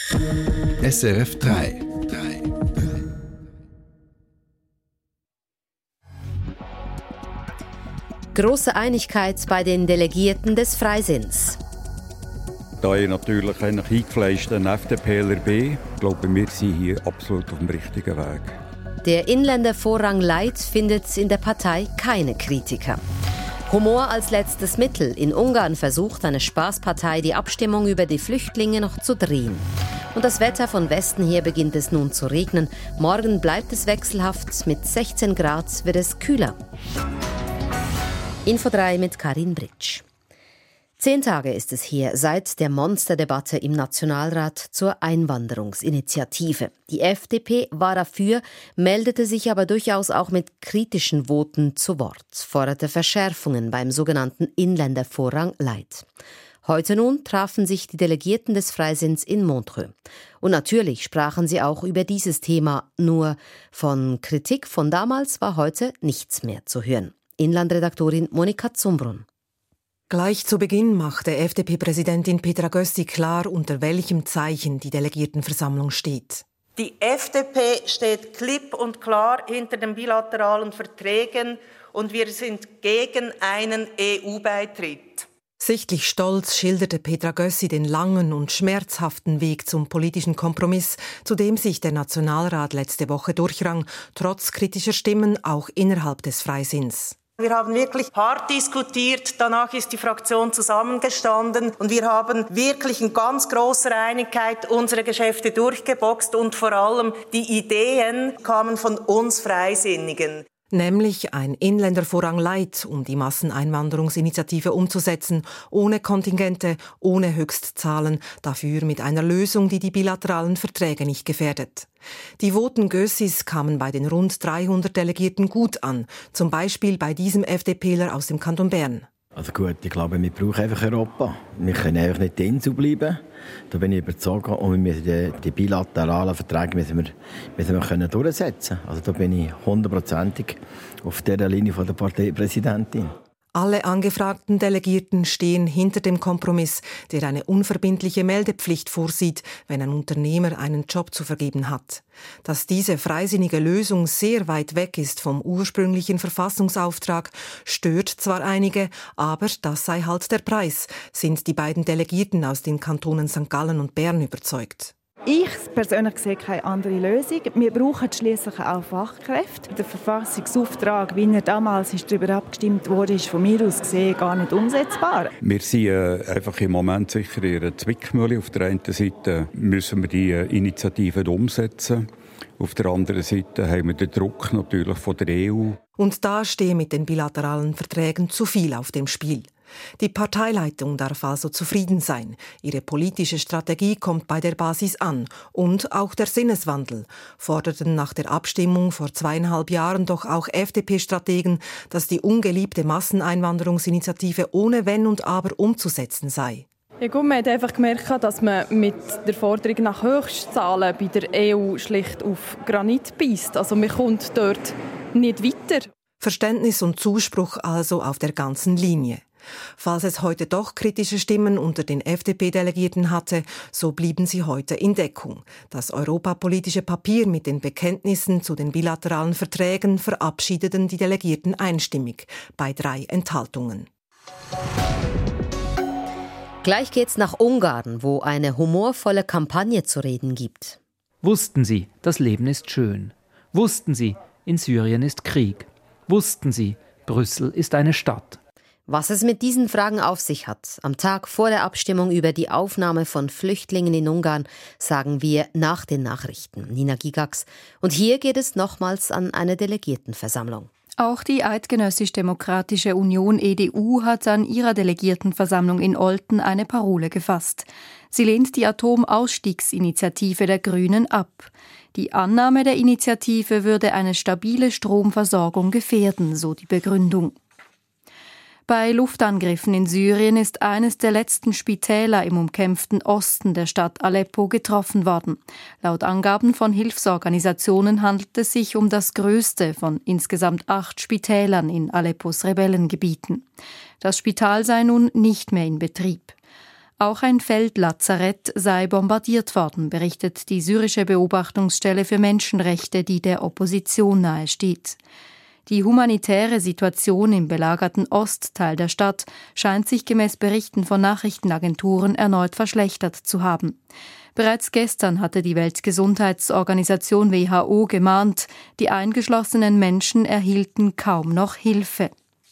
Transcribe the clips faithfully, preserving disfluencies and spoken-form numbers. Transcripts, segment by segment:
S R F drei. Grosse Einigkeit bei den Delegierten des Freisinns. Da ich natürlich ein eingefleischter FDPler bin, glaube ich, wir sind hier absolut auf dem richtigen Weg. Der Inländervorrang Light findet in der Partei keine Kritiker. Humor als letztes Mittel. In Ungarn versucht eine Spaßpartei, die Abstimmung über die Flüchtlinge noch zu drehen. Und das Wetter von Westen her beginnt es nun zu regnen. Morgen bleibt es wechselhaft. Mit sechzehn Grad wird es kühler. Info drei mit Karin Britsch. Zehn Tage ist es her seit der Monsterdebatte im Nationalrat zur Einwanderungsinitiative. Die F D P war dafür, meldete sich aber durchaus auch mit kritischen Voten zu Wort, forderte Verschärfungen beim sogenannten Inländervorrang Light. Heute nun trafen sich die Delegierten des Freisinns in Montreux. Und natürlich sprachen sie auch über dieses Thema, nur von Kritik von damals war heute nichts mehr zu hören. Inlandredaktorin Monika Zumbrunn. Gleich zu Beginn machte F D P-Präsidentin Petra Gössi klar, unter welchem Zeichen die Delegiertenversammlung steht. Die F D P steht klipp und klar hinter den bilateralen Verträgen und wir sind gegen einen E U-Beitritt. Sichtlich stolz schilderte Petra Gössi den langen und schmerzhaften Weg zum politischen Kompromiss, zu dem sich der Nationalrat letzte Woche durchrang, trotz kritischer Stimmen auch innerhalb des Freisinns. Wir haben wirklich hart diskutiert, danach ist die Fraktion zusammengestanden und wir haben wirklich in ganz grosser Einigkeit unsere Geschäfte durchgeboxt und vor allem die Ideen kamen von uns Freisinnigen. Nämlich ein Inländervorrang Light, um die Masseneinwanderungsinitiative umzusetzen, ohne Kontingente, ohne Höchstzahlen, dafür mit einer Lösung, die die bilateralen Verträge nicht gefährdet. Die Voten Gössis kamen bei den rund dreihundert Delegierten gut an, zum Beispiel bei diesem FDPler aus dem Kanton Bern. Also gut, ich glaube, wir brauchen einfach Europa. Wir können einfach nicht die Insel bleiben. Da bin ich überzeugt. Und wir müssen die, die bilateralen Verträge müssen wir, müssen wir können durchsetzen. Also da bin ich hundertprozentig auf der Linie von der Parteipräsidentin. Alle angefragten Delegierten stehen hinter dem Kompromiss, der eine unverbindliche Meldepflicht vorsieht, wenn ein Unternehmer einen Job zu vergeben hat. Dass diese freisinnige Lösung sehr weit weg ist vom ursprünglichen Verfassungsauftrag, stört zwar einige, aber das sei halt der Preis, sind die beiden Delegierten aus den Kantonen Sankt Gallen und Bern überzeugt. Ich persönlich sehe keine andere Lösung. Wir brauchen schliesslich auch Fachkräfte. Der Verfassungsauftrag, wie er damals ist darüber abgestimmt wurde, ist von mir aus gesehen gar nicht umsetzbar. Wir sind äh, einfach im Moment sicher in einer Zwickmühle. Auf der einen Seite müssen wir die äh, Initiativen umsetzen. Auf der anderen Seite haben wir den Druck natürlich von der E U. Und da stehe mit den bilateralen Verträgen zu viel auf dem Spiel. Die Parteileitung darf also zufrieden sein. Ihre politische Strategie kommt bei der Basis an. Und auch der Sinneswandel. Forderten nach der Abstimmung vor zweieinhalb Jahren doch auch F D P-Strategen, dass die ungeliebte Masseneinwanderungsinitiative ohne Wenn und Aber umzusetzen sei. Ja gut, man hat einfach gemerkt, dass man mit der Forderung nach Höchstzahlen bei der E U schlicht auf Granit beisst. Also man kommt dort nicht weiter. Verständnis und Zuspruch also auf der ganzen Linie. Falls es heute doch kritische Stimmen unter den F D P-Delegierten hatte, so blieben sie heute in Deckung. Das europapolitische Papier mit den Bekenntnissen zu den bilateralen Verträgen verabschiedeten die Delegierten einstimmig, bei drei Enthaltungen. Gleich geht's nach Ungarn, wo eine humorvolle Kampagne zu reden gibt. Wussten Sie, das Leben ist schön. Wussten Sie, in Syrien ist Krieg. Wussten Sie, Brüssel ist eine Stadt. Was es mit diesen Fragen auf sich hat, am Tag vor der Abstimmung über die Aufnahme von Flüchtlingen in Ungarn, sagen wir nach den Nachrichten. Nina Gigax. Und hier geht es nochmals an eine Delegiertenversammlung. Auch die Eidgenössisch-Demokratische Union E D U hat an ihrer Delegiertenversammlung in Olten eine Parole gefasst. Sie lehnt die Atomausstiegsinitiative der Grünen ab. Die Annahme der Initiative würde eine stabile Stromversorgung gefährden, so die Begründung. Bei Luftangriffen in Syrien ist eines der letzten Spitäler im umkämpften Osten der Stadt Aleppo getroffen worden. Laut Angaben von Hilfsorganisationen handelt es sich um das größte von insgesamt acht Spitälern in Aleppos Rebellengebieten. Das Spital sei nun nicht mehr in Betrieb. Auch ein Feldlazarett sei bombardiert worden, berichtet die syrische Beobachtungsstelle für Menschenrechte, die der Opposition nahesteht. Die humanitäre Situation im belagerten Ostteil der Stadt scheint sich gemäß Berichten von Nachrichtenagenturen erneut verschlechtert zu haben. Bereits gestern hatte die Weltgesundheitsorganisation W H O gemahnt, die eingeschlossenen Menschen erhielten kaum noch Hilfe.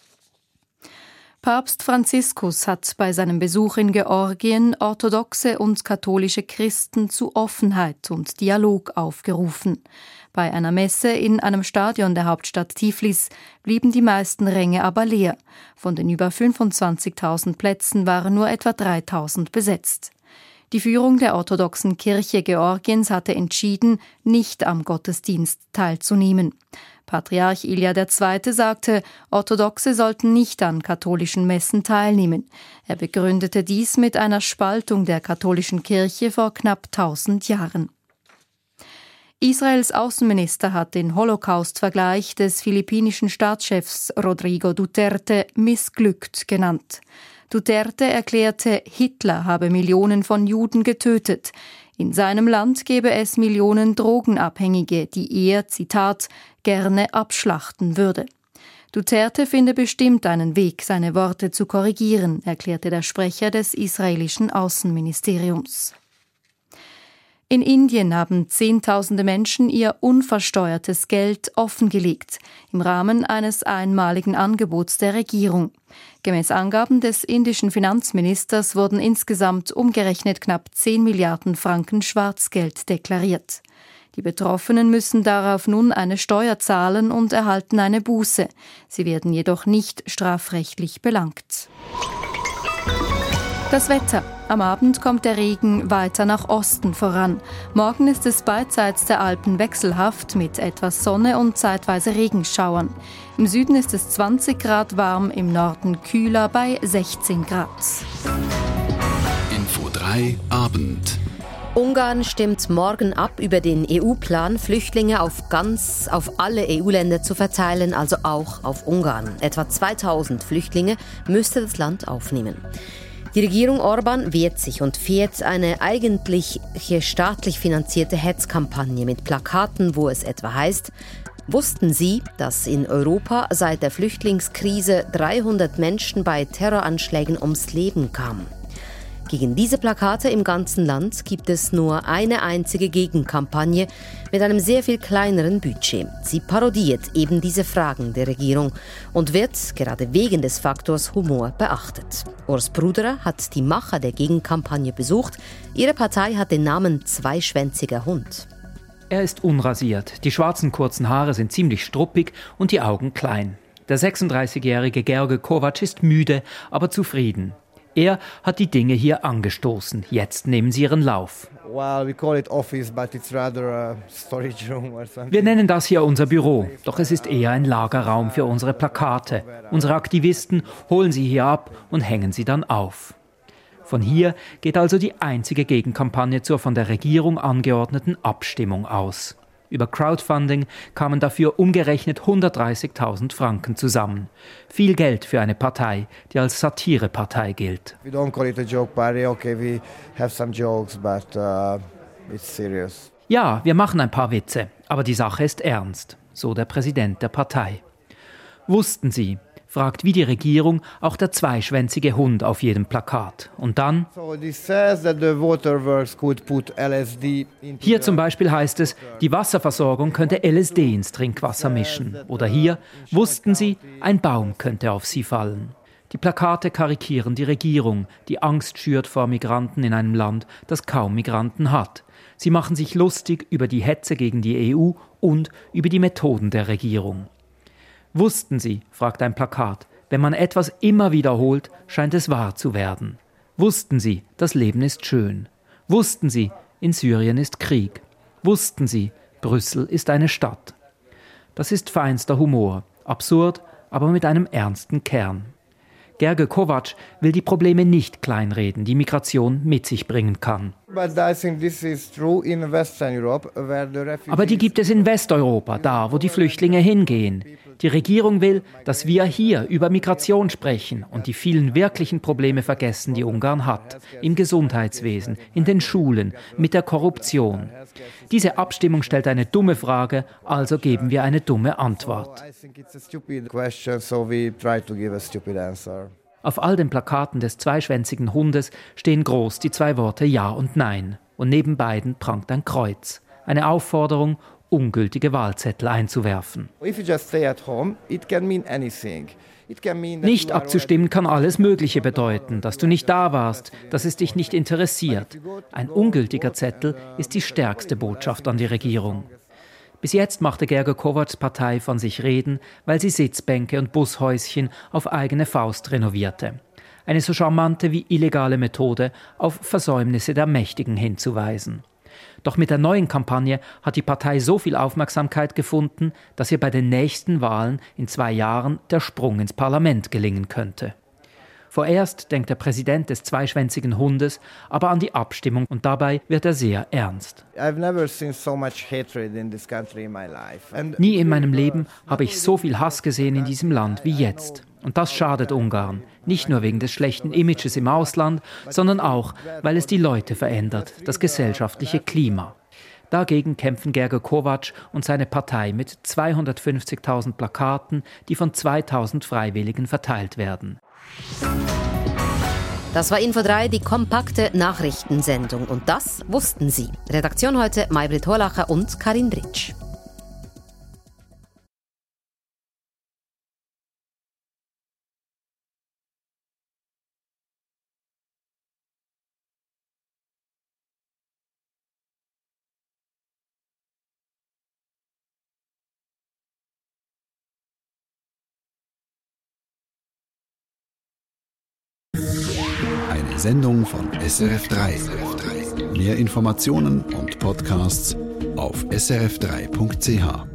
Papst Franziskus hat bei seinem Besuch in Georgien orthodoxe und katholische Christen zu Offenheit und Dialog aufgerufen. Bei einer Messe in einem Stadion der Hauptstadt Tiflis blieben die meisten Ränge aber leer. Von den über fünfundzwanzigtausend Plätzen waren nur etwa dreitausend besetzt. Die Führung der orthodoxen Kirche Georgiens hatte entschieden, nicht am Gottesdienst teilzunehmen. Patriarch Ilja der Zweite sagte, Orthodoxe sollten nicht an katholischen Messen teilnehmen. Er begründete dies mit einer Spaltung der katholischen Kirche vor knapp tausend Jahren. Israels Außenminister hat den Holocaust-Vergleich des philippinischen Staatschefs Rodrigo Duterte missglückt genannt. Duterte erklärte, Hitler habe Millionen von Juden getötet. In seinem Land gebe es Millionen Drogenabhängige, die er, Zitat, gerne abschlachten würde. Duterte finde bestimmt einen Weg, seine Worte zu korrigieren, erklärte der Sprecher des israelischen Außenministeriums. In Indien haben Zehntausende Menschen ihr unversteuertes Geld offengelegt, im Rahmen eines einmaligen Angebots der Regierung. Gemäß Angaben des indischen Finanzministers wurden insgesamt umgerechnet knapp zehn Milliarden Franken Schwarzgeld deklariert. Die Betroffenen müssen darauf nun eine Steuer zahlen und erhalten eine Buße. Sie werden jedoch nicht strafrechtlich belangt. Das Wetter. Am Abend kommt der Regen weiter nach Osten voran. Morgen ist es beidseits der Alpen wechselhaft mit etwas Sonne und zeitweise Regenschauern. Im Süden ist es zwanzig Grad warm, im Norden kühler bei sechzehn Grad. Info drei Abend. Ungarn stimmt morgen ab über den E U-Plan, Flüchtlinge auf ganz auf alle E U-Länder zu verteilen, also auch auf Ungarn. Etwa zweitausend Flüchtlinge müsste das Land aufnehmen. Die Regierung Orban wehrt sich und fährt eine eigentlich staatlich finanzierte Hetzkampagne mit Plakaten, wo es etwa heißt: Wussten Sie, dass in Europa seit der Flüchtlingskrise dreihundert Menschen bei Terroranschlägen ums Leben kamen? Gegen diese Plakate im ganzen Land gibt es nur eine einzige Gegenkampagne mit einem sehr viel kleineren Budget. Sie parodiert eben diese Fragen der Regierung und wird gerade wegen des Faktors Humor beachtet. Urs Bruderer hat die Macher der Gegenkampagne besucht. Ihre Partei hat den Namen Zweischwänziger Hund. Er ist unrasiert, die schwarzen kurzen Haare sind ziemlich struppig und die Augen klein. Der sechsunddreißigjährige Gerge Kovac ist müde, aber zufrieden. Er hat die Dinge hier angestoßen. Jetzt nehmen sie ihren Lauf. Wir nennen das hier unser Büro, doch es ist eher ein Lagerraum für unsere Plakate. Unsere Aktivisten holen sie hier ab und hängen sie dann auf. Von hier geht also die einzige Gegenkampagne zur von der Regierung angeordneten Abstimmung aus. Über Crowdfunding kamen dafür umgerechnet hundertdreißigtausend Franken zusammen. Viel Geld für eine Partei, die als Satirepartei gilt. We don't call it a joke party. Okay, we have some jokes, but uh, it's serious. Ja, wir machen ein paar Witze, aber die Sache ist ernst, so der Präsident der Partei. Wussten Sie, fragt wie die Regierung auch der zweischwänzige Hund auf jedem Plakat. Und dann? Hier zum Beispiel heißt es, die Wasserversorgung könnte L S D ins Trinkwasser mischen. Oder hier, wussten Sie, ein Baum könnte auf Sie fallen. Die Plakate karikieren die Regierung, die Angst schürt vor Migranten in einem Land, das kaum Migranten hat. Sie machen sich lustig über die Hetze gegen die E U und über die Methoden der Regierung. Wussten Sie, fragt ein Plakat, wenn man etwas immer wiederholt, scheint es wahr zu werden. Wussten Sie, das Leben ist schön. Wussten Sie, in Syrien ist Krieg. Wussten Sie, Brüssel ist eine Stadt. Das ist feinster Humor, absurd, aber mit einem ernsten Kern. Gerge Kovac will die Probleme nicht kleinreden, die Migration mit sich bringen kann. Aber die gibt es in Westeuropa, da wo die Flüchtlinge hingehen. Die Regierung will, dass wir hier über Migration sprechen und die vielen wirklichen Probleme vergessen, die Ungarn hat. Im Gesundheitswesen, in den Schulen, mit der Korruption. Diese Abstimmung stellt eine dumme Frage, also geben wir eine dumme Antwort. Auf all den Plakaten des zweischwänzigen Hundes stehen groß die zwei Worte Ja und Nein. Und neben beiden prangt ein Kreuz. Eine Aufforderung, ungültige Wahlzettel einzuwerfen. Nicht abzustimmen kann alles Mögliche bedeuten, dass du nicht da warst, dass es dich nicht interessiert. Ein ungültiger Zettel ist die stärkste Botschaft an die Regierung. Bis jetzt machte Gergo Kovács Partei von sich reden, weil sie Sitzbänke und Bushäuschen auf eigene Faust renovierte. Eine so charmante wie illegale Methode, auf Versäumnisse der Mächtigen hinzuweisen. Doch mit der neuen Kampagne hat die Partei so viel Aufmerksamkeit gefunden, dass ihr bei den nächsten Wahlen in zwei Jahren der Sprung ins Parlament gelingen könnte. Vorerst denkt der Präsident des zweischwänzigen Hundes aber an die Abstimmung und dabei wird er sehr ernst. Nie in meinem Leben habe ich so viel Hass gesehen in diesem Land wie jetzt. Und das schadet Ungarn. Nicht nur wegen des schlechten Images im Ausland, sondern auch, weil es die Leute verändert, das gesellschaftliche Klima. Dagegen kämpfen Gergo Kovács und seine Partei mit zweihundertfünfzigtausend Plakaten, die von zweitausend Freiwilligen verteilt werden. Das war Info drei, die kompakte Nachrichtensendung. Und das wussten Sie. Redaktion heute Maybrit Horlacher und Karin Britsch. Eine Sendung von S R F drei. Mehr Informationen und Podcasts auf s r f drei punkt c h.